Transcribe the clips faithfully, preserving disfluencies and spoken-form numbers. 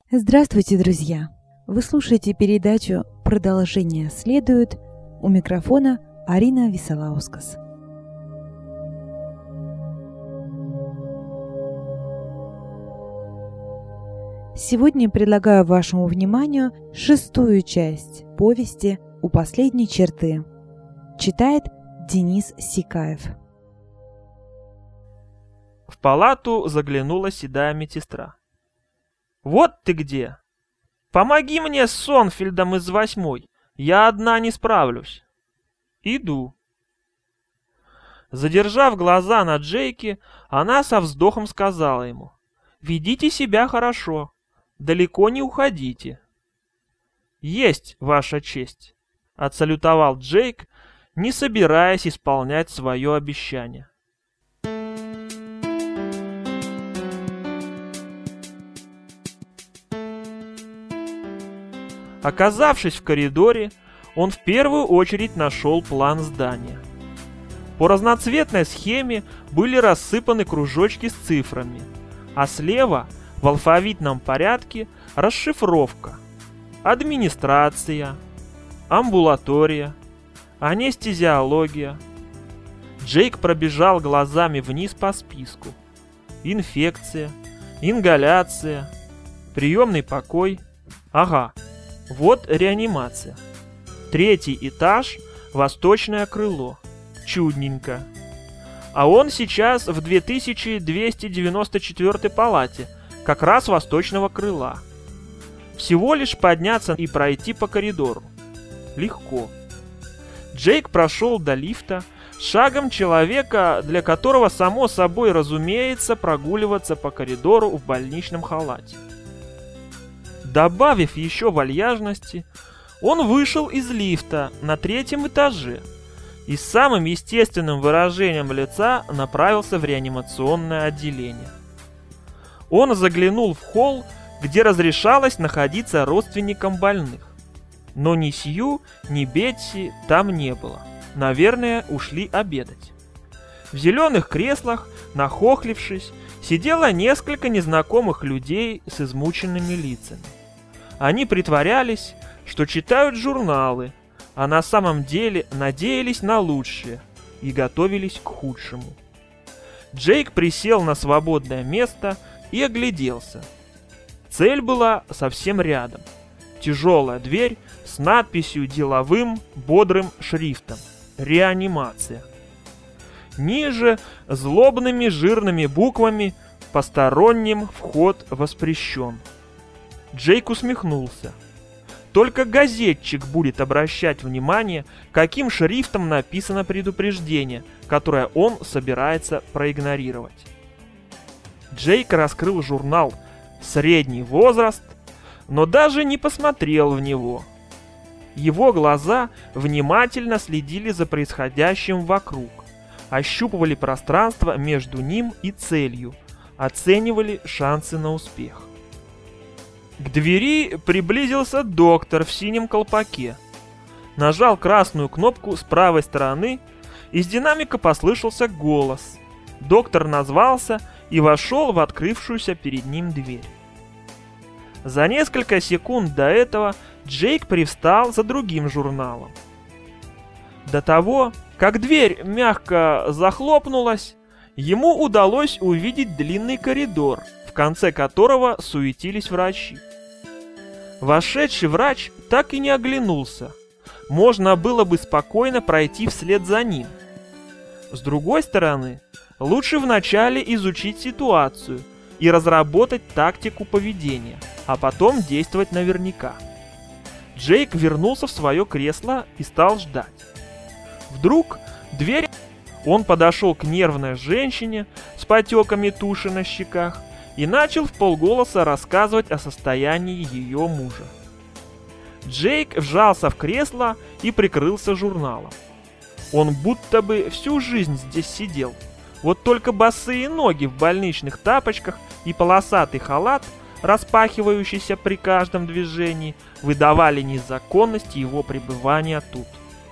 Здравствуйте, друзья! Вы слушаете передачу «Продолжение следует». У микрофона Арина Висолаускас. Сегодня предлагаю вашему вниманию шестую часть повести «У последней черты». Читает Денис Сикаев. В палату заглянула седая медсестра. «Вот ты где! Помоги мне с Сонфельдом из восьмой, я одна не справлюсь». «Иду». Задержав глаза на Джейке, она со вздохом сказала ему: «Ведите себя хорошо, далеко не уходите». «Есть, ваша честь», — отсалютовал Джейк, не собираясь исполнять свое обещание. Оказавшись в коридоре, он в первую очередь нашел план здания. По разноцветной схеме были рассыпаны кружочки с цифрами, а слева в алфавитном порядке расшифровка: администрация, амбулатория, анестезиология. Джейк пробежал глазами вниз по списку: инфекция, ингаляция, приемный покой. Ага, вот реанимация. Третий этаж, восточное крыло. Чудненько. А он сейчас в две тысячи двести девяносто четвёртой палате, как раз восточного крыла. Всего лишь подняться и пройти по коридору. Легко. Джейк прошел до лифта шагом человека, для которого само собой разумеется прогуливаться по коридору в больничном халате. Добавив еще вальяжности, он вышел из лифта на третьем этаже и с самым естественным выражением лица направился в реанимационное отделение. Он заглянул в холл, где разрешалось находиться родственникам больных. Но ни Сью, ни Бетси там не было. Наверное, ушли обедать. В зеленых креслах, нахохлившись, сидело несколько незнакомых людей с измученными лицами. Они притворялись, что читают журналы, а на самом деле надеялись на лучшее и готовились к худшему. Джейк присел на свободное место и огляделся. Цель была совсем рядом. Тяжелая дверь с надписью деловым, бодрым шрифтом: «Реанимация». Ниже злобными жирными буквами: «Посторонним вход воспрещен». Джейк усмехнулся. Только газетчик будет обращать внимание, каким шрифтом написано предупреждение, которое он собирается проигнорировать. Джейк раскрыл журнал «Средний возраст», но даже не посмотрел в него. Его глаза внимательно следили за происходящим вокруг, ощупывали пространство между ним и целью, оценивали шансы на успех. К двери приблизился доктор в синем колпаке. Нажал красную кнопку с правой стороны, из динамика послышался голос. Доктор назвался и вошел в открывшуюся перед ним дверь. За несколько секунд до этого Джейк привстал за другим журналом. До того, как дверь мягко захлопнулась, ему удалось увидеть длинный коридор, в конце которого суетились врачи. Вошедший врач так и не оглянулся. Можно было бы спокойно пройти вслед за ним. С другой стороны, лучше вначале изучить ситуацию и разработать тактику поведения, а потом действовать наверняка. Джейк вернулся в свое кресло и стал ждать. Вдруг дверь... Он подошел к нервной женщине с потеками туши на щеках и начал вполголоса рассказывать о состоянии ее мужа. Джейк вжался в кресло и прикрылся журналом. Он будто бы всю жизнь здесь сидел, вот только босые ноги в больничных тапочках и полосатый халат, распахивающийся при каждом движении, выдавали незаконность его пребывания тут.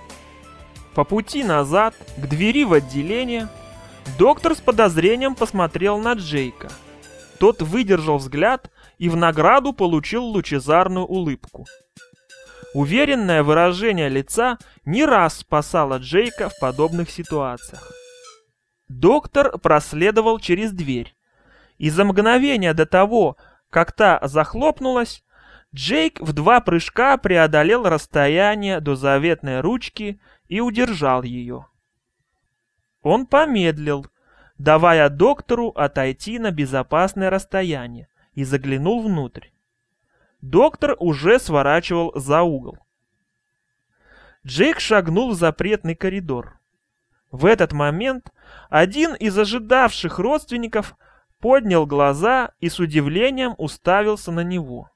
По пути назад, к двери в отделение, доктор с подозрением посмотрел на Джейка. Тот выдержал взгляд и в награду получил лучезарную улыбку. Уверенное выражение лица не раз спасало Джейка в подобных ситуациях. Доктор проследовал через дверь, и за мгновение до того, как та захлопнулась, Джейк в два прыжка преодолел расстояние до заветной ручки и удержал ее. Он помедлил, давая доктору отойти на безопасное расстояние, и заглянул внутрь. Доктор уже сворачивал за угол. Джейк шагнул в запретный коридор. В этот момент один из ожидавших родственников поднял глаза и с удивлением уставился на него.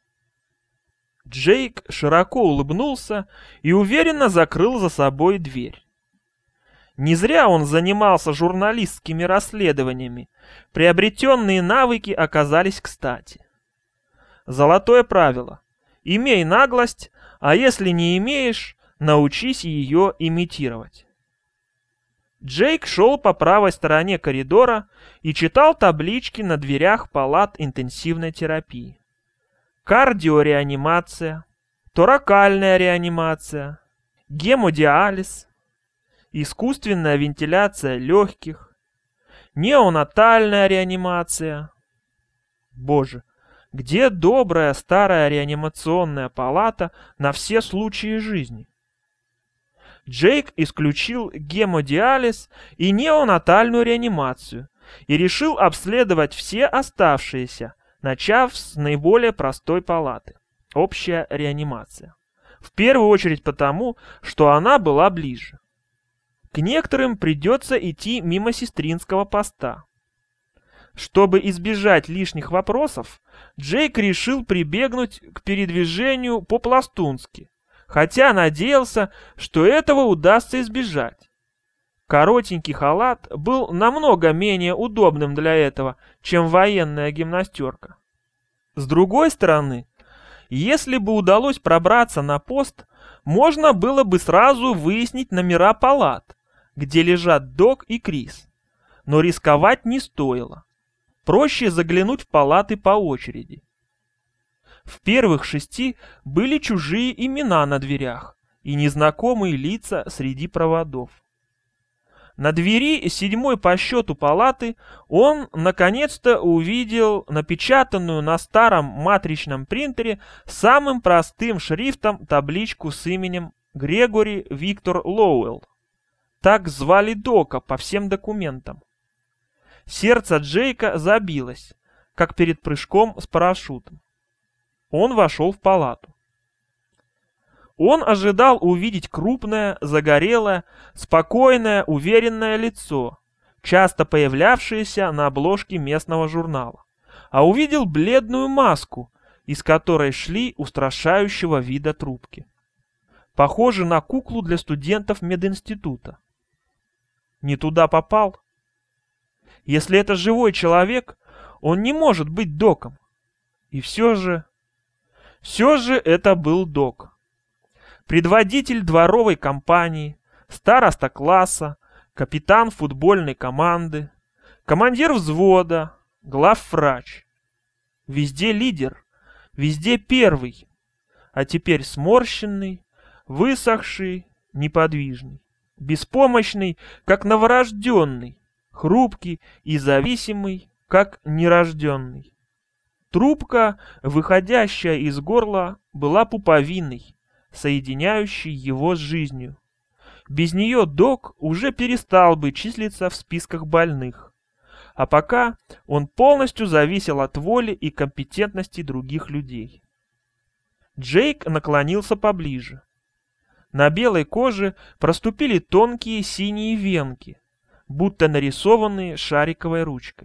Джейк широко улыбнулся и уверенно закрыл за собой дверь. Не зря он занимался журналистскими расследованиями. Приобретенные навыки оказались кстати. Золотое правило: имей наглость, а если не имеешь, научись ее имитировать. Джейк шел по правой стороне коридора и читал таблички на дверях палат интенсивной терапии. Кардиореанимация, торакальная реанимация, гемодиализ, искусственная вентиляция легких, неонатальная реанимация. Боже, где добрая старая реанимационная палата на все случаи жизни? Джейк исключил гемодиализ и неонатальную реанимацию и решил обследовать все оставшиеся, начав с наиболее простой палаты – общая реанимация. В первую очередь потому, что она была ближе. К некоторым придется идти мимо сестринского поста. Чтобы избежать лишних вопросов, Джейк решил прибегнуть к передвижению по-пластунски, хотя надеялся, что этого удастся избежать. Коротенький халат был намного менее удобным для этого, чем военная гимнастерка. С другой стороны, если бы удалось пробраться на пост, можно было бы сразу выяснить номера палат, где лежат Док и Крис. Но рисковать не стоило. Проще заглянуть в палаты по очереди. В первых шести были чужие имена на дверях и незнакомые лица среди проводов. На двери седьмой по счету палаты он наконец-то увидел напечатанную на старом матричном принтере самым простым шрифтом табличку с именем Грегори Виктор Лоуэлл. Так звали Дока по всем документам. Сердце Джейка забилось, как перед прыжком с парашютом. Он вошел в палату. Он ожидал увидеть крупное, загорелое, спокойное, уверенное лицо, часто появлявшееся на обложке местного журнала, а увидел бледную маску, из которой шли устрашающего вида трубки. Похоже на куклу для студентов мединститута. Не туда попал? Если это живой человек, он не может быть Доком. И все же... Все же это был Док. Предводитель дворовой компании, староста класса, капитан футбольной команды, командир взвода, главврач. Везде лидер, везде первый, а теперь сморщенный, высохший, неподвижный, беспомощный, как новорожденный, хрупкий и зависимый, как нерожденный. Трубка, выходящая из горла, была пуповиной, соединяющей его с жизнью. Без нее Док уже перестал бы числиться в списках больных. А пока он полностью зависел от воли и компетентности других людей. Джейк наклонился поближе. На белой коже проступили тонкие синие венки, будто нарисованные шариковой ручкой.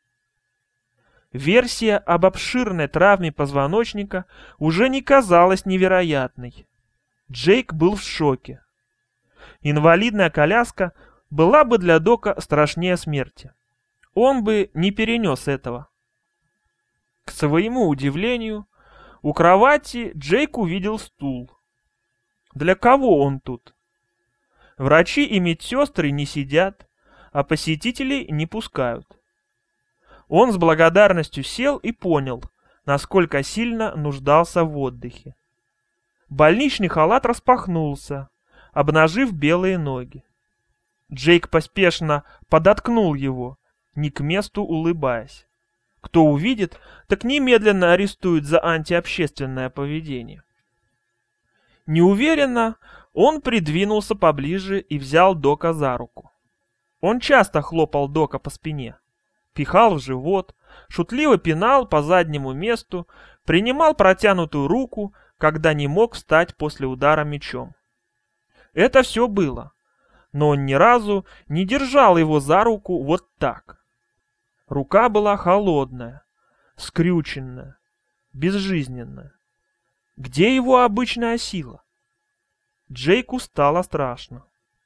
Версия об обширной травме позвоночника уже не казалась невероятной. Джейк был в шоке. Инвалидная коляска была бы для Дока страшнее смерти. Он бы не перенес этого. К своему удивлению, у кровати Джейк увидел стул. Для кого он тут? Врачи и медсестры не сидят, а посетителей не пускают. Он с благодарностью сел и понял, насколько сильно нуждался в отдыхе. Больничный халат распахнулся, обнажив белые ноги. Джейк поспешно подоткнул его, не к месту улыбаясь. Кто увидит, так немедленно арестует за антиобщественное поведение. Неуверенно он придвинулся поближе и взял Дока за руку. Он часто хлопал Дока по спине, пихал в живот, шутливо пинал по заднему месту, принимал протянутую руку, когда не мог встать после удара мечом. Это все было, но он ни разу не держал его за руку вот так. Рука была холодная, скрюченная, безжизненная. Где его обычная сила? Джейку стало страшно.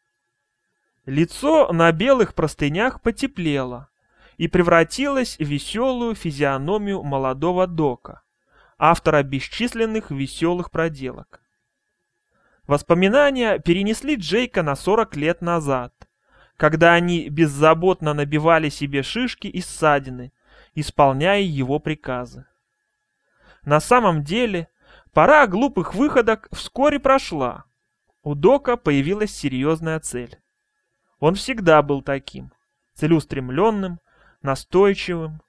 Лицо на белых простынях потеплело и превратилось в веселую физиономию молодого Дока, автора бесчисленных веселых проделок. Воспоминания перенесли Джейка на сорок лет назад, когда они беззаботно набивали себе шишки и ссадины, исполняя его приказы. На самом деле, пора глупых выходок вскоре прошла. У Дока появилась серьезная цель. Он всегда был таким, целеустремленным, настойчивым.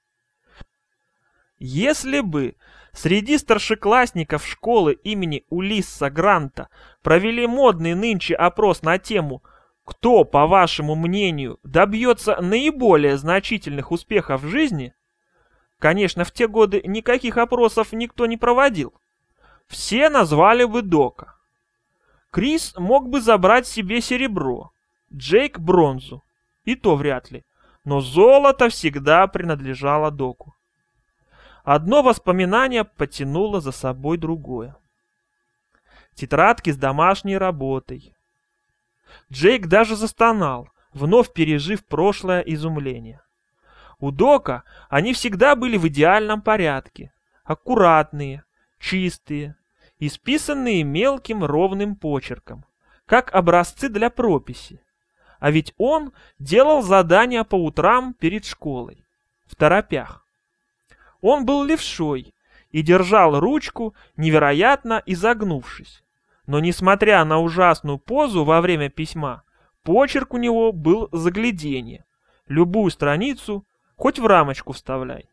Если бы среди старшеклассников школы имени Улисса Гранта провели модный нынче опрос на тему «Кто, по вашему мнению, добьется наиболее значительных успехов в жизни?», конечно, в те годы никаких опросов никто не проводил, все назвали бы Дока. Крис мог бы забрать себе серебро, Джейк бронзу, и то вряд ли, но золото всегда принадлежало Доку. Одно воспоминание потянуло за собой другое. Тетрадки с домашней работой. Джейк даже застонал, вновь пережив прошлое изумление. У Дока они всегда были в идеальном порядке, аккуратные, чистые, исписанные мелким ровным почерком, как образцы для прописи. А ведь он делал задания по утрам перед школой, в торопях. Он был левшой и держал ручку, невероятно изогнувшись. Но несмотря на ужасную позу во время письма, почерк у него был загляденье. Любую страницу хоть в рамочку вставляй.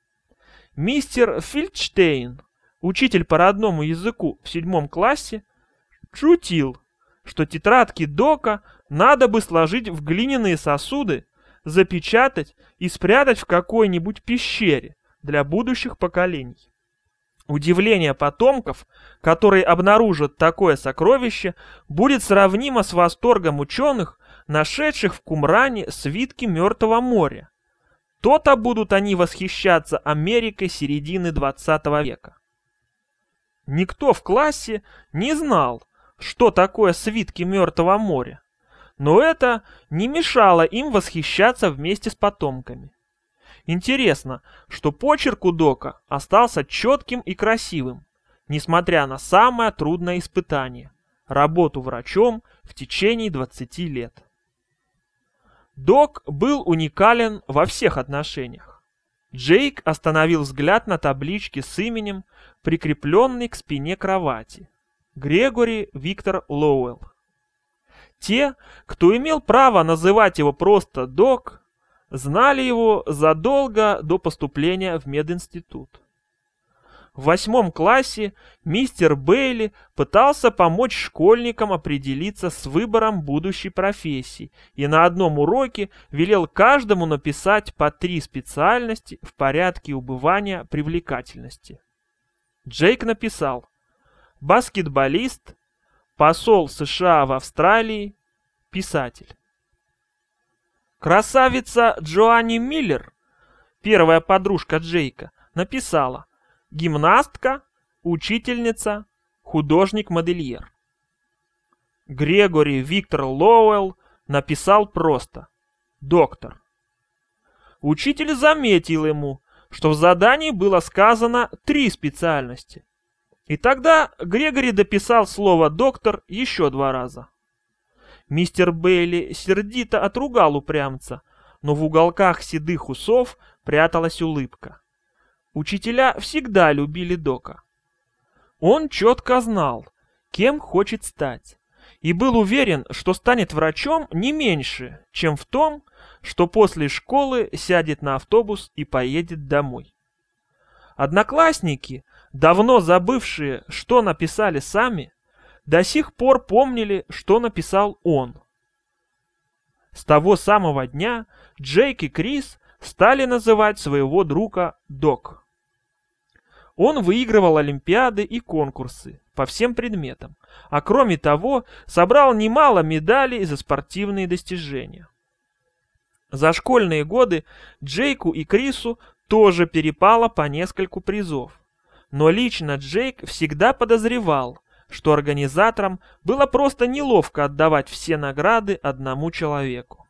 Мистер Фельдштейн, учитель по родному языку в седьмом классе, шутил, что тетрадки Дока надо бы сложить в глиняные сосуды, запечатать и спрятать в какой-нибудь пещере для будущих поколений. Удивление потомков, которые обнаружат такое сокровище, будет сравнимо с восторгом ученых, нашедших в Кумране свитки Мертвого моря. То-то будут они восхищаться Америкой середины двадцатого века. Никто в классе не знал, что такое свитки Мертвого моря, но это не мешало им восхищаться вместе с потомками. Интересно, что почерк у Дока остался четким и красивым, несмотря на самое трудное испытание – работу врачом в течение двадцати лет. Док был уникален во всех отношениях. Джейк остановил взгляд на табличке с именем, прикрепленной к спине кровати. Грегори Виктор Лоуэлл. Те, кто имел право называть его просто Док, знали его задолго до поступления в мединститут. В восьмом классе мистер Бейли пытался помочь школьникам определиться с выбором будущей профессии и на одном уроке велел каждому написать по три специальности в порядке убывания привлекательности. Джейк написал: баскетболист, посол США в Австралии, писатель. Красавица Джоанни Миллер, первая подружка Джейка, написала: гимнастка, учительница, художник-модельер. Грегори Виктор Лоуэлл написал просто: доктор. Учитель заметил ему, что в задании было сказано три специальности. И тогда Грегори дописал слово «доктор» еще два раза. Мистер Бейли сердито отругал упрямца, но в уголках седых усов пряталась улыбка. учителя всегда любили Дока. Он четко знал, кем хочет стать, и был уверен, что станет врачом не меньше, чем в том, что после школы сядет на автобус и поедет домой. Одноклассники, давно забывшие, что написали сами, до сих пор помнили, что написал он. С того самого дня Джейк и Крис стали называть своего друга Док. Он выигрывал олимпиады и конкурсы по всем предметам, а кроме того собрал немало медалей за спортивные достижения. За школьные годы Джейку и Крису тоже перепало по нескольку призов, но лично Джейк всегда подозревал, что организаторам было просто неловко отдавать все награды одному человеку.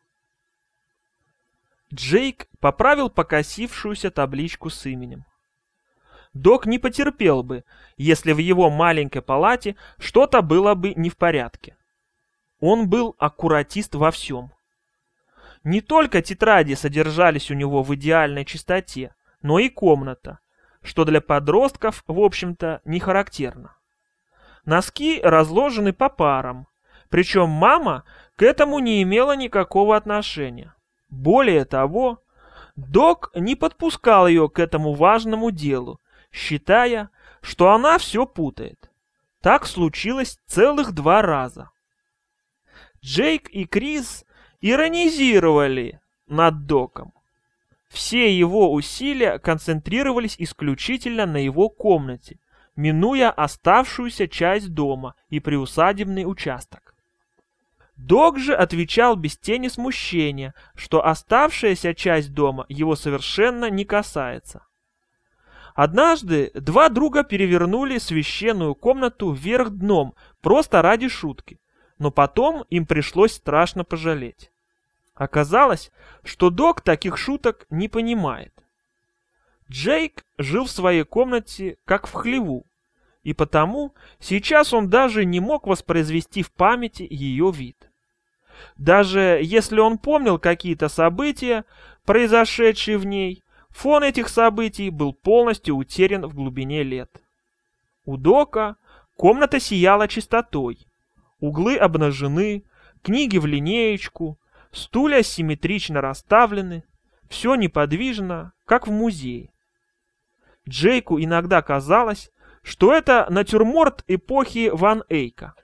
Джейк поправил покосившуюся табличку с именем. Док не потерпел бы, если в его маленькой палате что-то было бы не в порядке. Он был аккуратист во всем. Не только тетради содержались у него в идеальной чистоте, но и комната, что для подростков, в общем-то, не характерно. Носки разложены по парам, причем мама к этому не имела никакого отношения. Более того, Док не подпускал ее к этому важному делу, считая, что она все путает. Так случилось целых два раза. Джейк и Крис иронизировали над Доком. Все его усилия концентрировались исключительно на его комнате, минуя оставшуюся часть дома и приусадебный участок. Док же отвечал без тени смущения, что оставшаяся часть дома его совершенно не касается. Однажды два друга перевернули священную комнату вверх дном просто ради шутки, но потом им пришлось страшно пожалеть. Оказалось, что Док таких шуток не понимает. Джейк жил в своей комнате как в хлеву, и потому сейчас он даже не мог воспроизвести в памяти ее вид. Даже если он помнил какие-то события, произошедшие в ней, фон этих событий был полностью утерян в глубине лет. У Дока комната сияла чистотой, углы обнажены, книги в линеечку, стулья симметрично расставлены, все неподвижно, как в музее. Джейку иногда казалось, что это натюрморт эпохи Ван Эйка.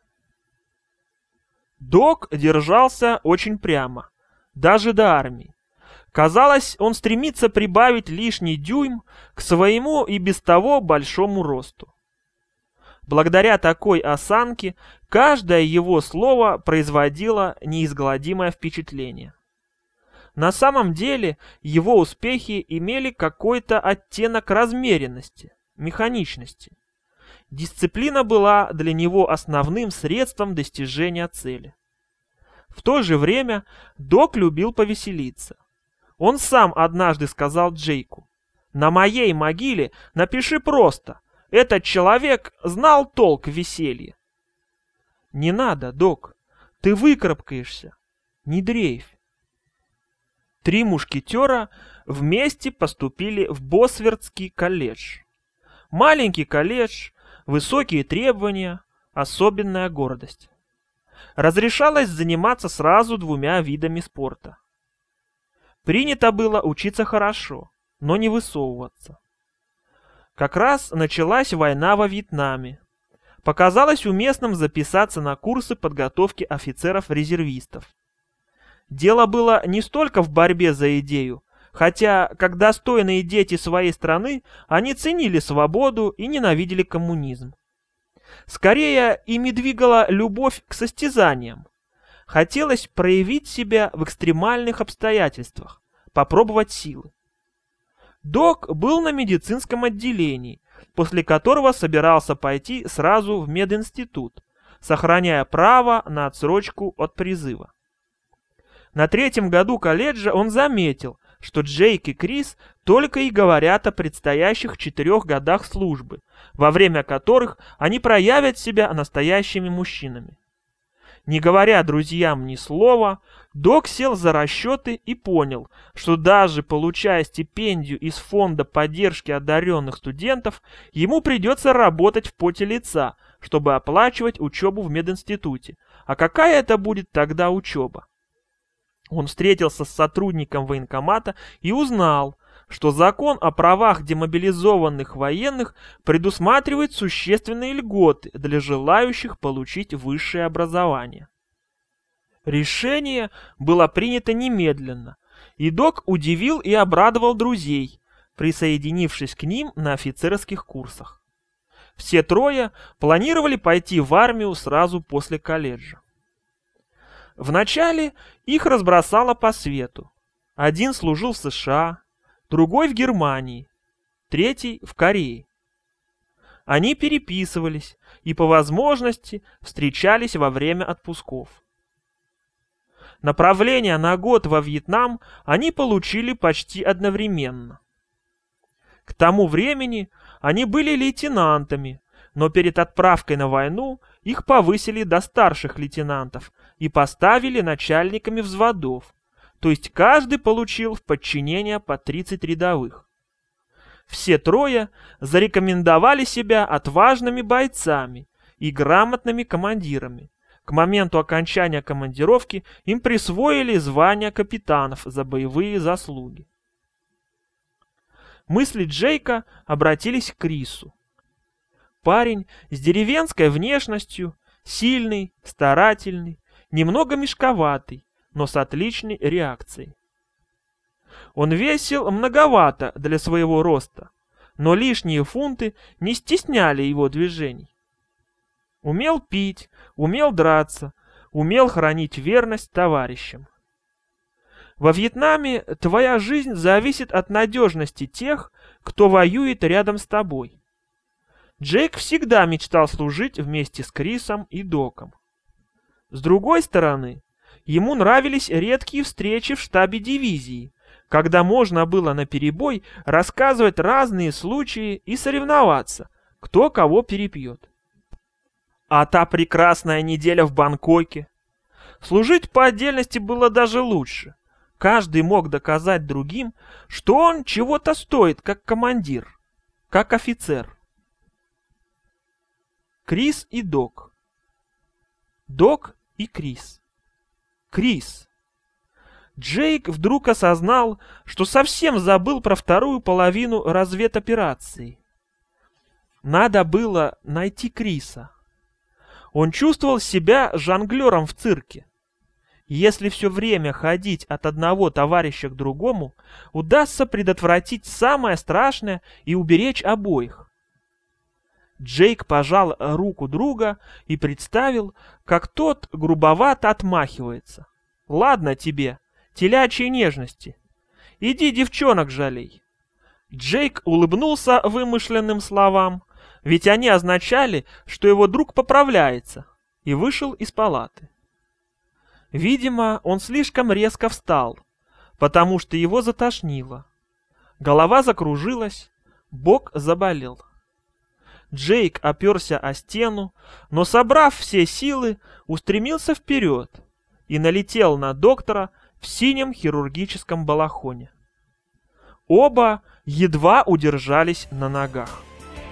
Док держался очень прямо, даже до армии. Казалось, он стремится прибавить лишний дюйм к своему и без того большому росту. Благодаря такой осанке каждое его слово производило неизгладимое впечатление. На самом деле его успехи имели какой-то оттенок размеренности, механичности. Дисциплина была для него основным средством достижения цели. В то же время Док любил повеселиться. Он сам однажды сказал Джейку: «На моей могиле напиши просто: этот человек знал толк в веселье». «Не надо, Док, ты выкарабкаешься, не дрейфь». Три мушкетера вместе поступили в Босвертский колледж. Маленький колледж, высокие требования, особенная гордость. Разрешалось заниматься сразу двумя видами спорта. Принято было учиться хорошо, но не высовываться. Как раз началась война во Вьетнаме. Показалось уместным записаться на курсы подготовки офицеров-резервистов. Дело было не столько в борьбе за идею, хотя, как достойные дети своей страны, они ценили свободу и ненавидели коммунизм. Скорее, ими двигала любовь к состязаниям. Хотелось проявить себя в экстремальных обстоятельствах, попробовать силы. Док был на медицинском отделении, после которого собирался пойти сразу в мединститут, сохраняя право на отсрочку от призыва. На третьем году колледжа он заметил, что Джейк и Крис только и говорят о предстоящих четырех годах службы, во время которых они проявят себя настоящими мужчинами. Не говоря друзьям ни слова, Док сел за расчеты и понял, что даже получая стипендию из фонда поддержки одаренных студентов, ему придется работать в поте лица, чтобы оплачивать учебу в мединституте. А какая это будет тогда учеба? Он встретился с сотрудником военкомата и узнал, что закон о правах демобилизованных военных предусматривает существенные льготы для желающих получить высшее образование. Решение было принято немедленно, и Док удивил и обрадовал друзей, присоединившись к ним на офицерских курсах. Все трое планировали пойти в армию сразу после колледжа. Вначале их разбросало по свету. Один служил в США, другой в Германии, третий в Корее. Они переписывались и по возможности встречались во время отпусков. Направление на год во Вьетнам они получили почти одновременно. К тому времени они были лейтенантами, но перед отправкой на войну их повысили до старших лейтенантов и поставили начальниками взводов, то есть каждый получил в подчинение по тридцать рядовых. Все трое зарекомендовали себя отважными бойцами и грамотными командирами. К моменту окончания командировки им присвоили звания капитанов за боевые заслуги. Мысли Джейка обратились к Крису. Парень с деревенской внешностью, сильный, старательный, немного мешковатый, но с отличной реакцией. Он весил многовато для своего роста, но лишние фунты не стесняли его движений. Умел пить, умел драться, умел хранить верность товарищам. Во Вьетнаме твоя жизнь зависит от надежности тех, кто воюет рядом с тобой. Джейк всегда мечтал служить вместе с Крисом и Доком. С другой стороны, ему нравились редкие встречи в штабе дивизии, когда можно было наперебой рассказывать разные случаи и соревноваться, кто кого перепьет. А та прекрасная неделя в Бангкоке. Служить по отдельности было даже лучше. Каждый мог доказать другим, что он чего-то стоит как командир, как офицер. Крис и Док. Док и Крис. Крис. Джейк вдруг осознал, что совсем забыл про вторую половину разведоперации. Надо было найти Криса. Он чувствовал себя жонглером в цирке. Если все время ходить от одного товарища к другому, удастся предотвратить самое страшное и уберечь обоих. Джейк пожал руку друга и представил, как тот грубовато отмахивается. «Ладно тебе, телячьи нежности. Иди девчонок жалей». Джейк улыбнулся вымышленным словам, ведь они означали, что его друг поправляется, и вышел из палаты. Видимо, он слишком резко встал, потому что его затошнило. Голова закружилась, бок заболел. Джейк оперся о стену, но, собрав все силы, устремился вперед и налетел на доктора в синем хирургическом балахоне. Оба едва удержались на ногах.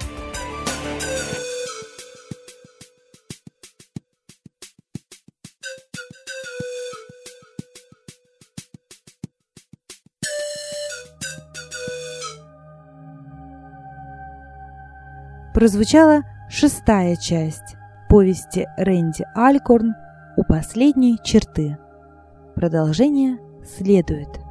Прозвучала шестая часть повести Рэнди Алькорн «У последней черты». Продолжение следует.